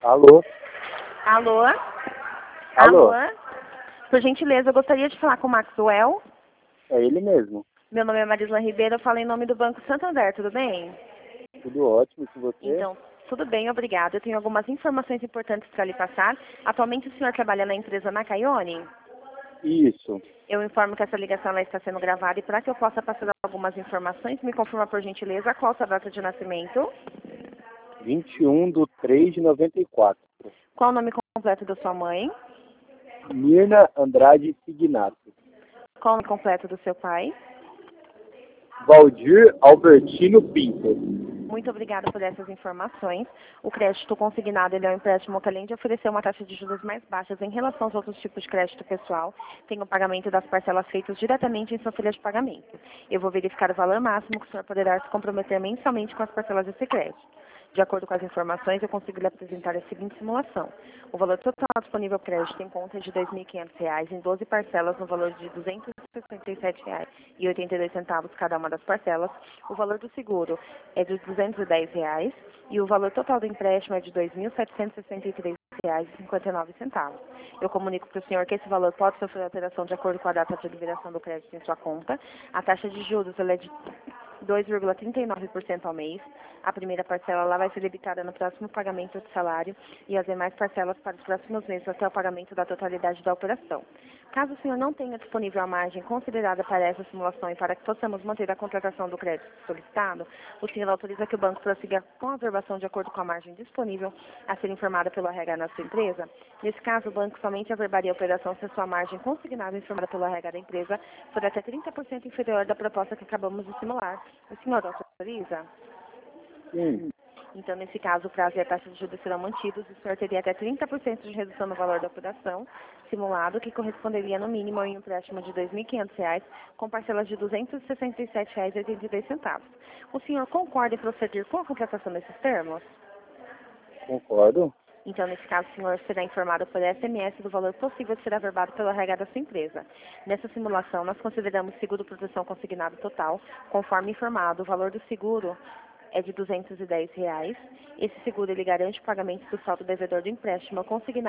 Alô? Alô? Alô? Alô? Por gentileza, eu gostaria de falar com o Maxwell. É ele mesmo. Meu nome é Marisla Ribeiro, eu falo em nome do Banco Santander, tudo bem? Tudo ótimo com você? Então, tudo bem, obrigada. Eu tenho algumas informações importantes para lhe passar. Atualmente o senhor trabalha na empresa Nakayone? Isso. Eu informo que essa ligação ela está sendo gravada e para que eu possa passar algumas informações, me confirma por gentileza qual a sua data de nascimento, 21/3/94. qual o nome completo da sua mãe, Mirna Andrade Signato. qual o nome completo do seu pai. Valdir Albertino Pinto. Muito obrigada por essas informações. O crédito consignado ele é um empréstimo que, além de oferecer uma taxa de juros mais baixas em relação aos outros tipos de crédito pessoal, tem o pagamento das parcelas feitas diretamente em sua folha de pagamento. Eu vou verificar o valor máximo que o senhor poderá se comprometer mensalmente com as parcelas desse crédito. De acordo com as informações, eu consigo lhe apresentar a seguinte simulação. O valor total disponível para crédito em conta é de R$ 2.500 em 12 parcelas no valor de R$ 267,82 cada uma das parcelas. O valor do seguro é de R$ 210 e o valor total do empréstimo é de R$ 2.763,59. Eu comunico para o senhor que esse valor pode sofrer alteração de acordo com a data de liberação do crédito em sua conta. A taxa de juros ela é de 2,39% ao mês. A primeira parcela ela vai ser debitada no próximo pagamento do salário e as demais parcelas para os próximos meses até o pagamento da totalidade da operação. Caso o senhor não tenha disponível a margem considerada para essa simulação e para que possamos manter a contratação do crédito solicitado, o senhor autoriza que o banco prossiga com a averbação de acordo com a margem disponível a ser informada pelo RH na sua empresa. Nesse caso, o banco somente averbaria a operação se a sua margem consignada informada pelo RH da empresa for até 30% inferior da proposta que acabamos de simular. O senhor autoriza? Sim. Então, nesse caso, o prazo e a taxa de juros serão mantidos e o senhor teria até 30% de redução no valor da operação simulado, que corresponderia no mínimo a um empréstimo de R$ 2.500 com parcelas de R$ 267,82. O senhor concorda em proceder com a contratação desses termos? Concordo. Então, nesse caso, o senhor será informado por SMS do valor possível de ser averbado pelo RH da sua empresa. Nessa simulação, nós consideramos seguro proteção consignado total, conforme informado. O valor do seguro é de R$ 210. Esse seguro ele garante o pagamento do saldo devedor do empréstimo consignado